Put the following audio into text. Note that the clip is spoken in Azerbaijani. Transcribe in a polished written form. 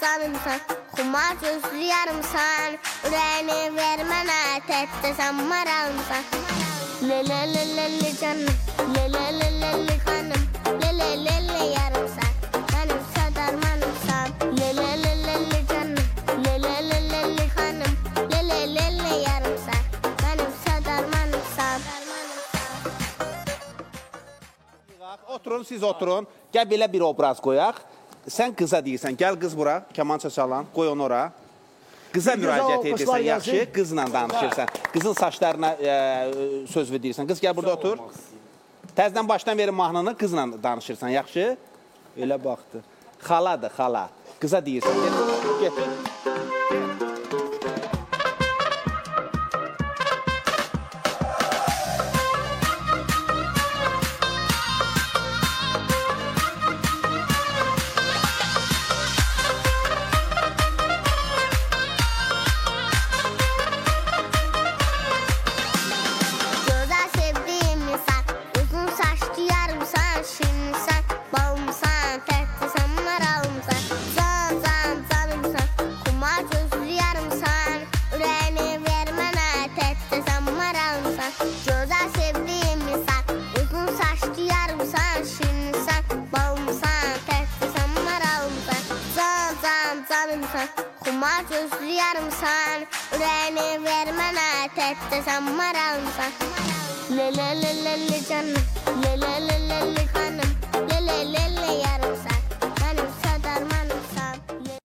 canımsan, xumar gözlü yarımsan, ürəyini ver mənə, tətdəsən maralımsan. Lelelelele canım, lelelelele kanım, lelelele yarımsan, mənim sadarmanımsan. Lelelelele canım, lelelelele kanım, lelelele yarımsan, mənim sadarmanımsan. Oturun, siz oturun. Gəl belə bir obraz qoyaq. Sən qıza deyirsən, gəl qız bura, kamança çalan, qoy onu ora. Qıza müraciət edirsən, yaxşı, qızla danışırsan. Qızın saçlarına söz verirsən. Qız gəl burada otur. Təzdən başdan verin mahnını, qızla danışırsan, yaxşı. Elə baxdı. Xaladır, xala. Qıza deyirsən, get. Xumar gözlü yarımsan, ürəyini ver mənə, tətdəsən maralımsan. Lelelelele canım, lelelelele kanım, lelelele yarım.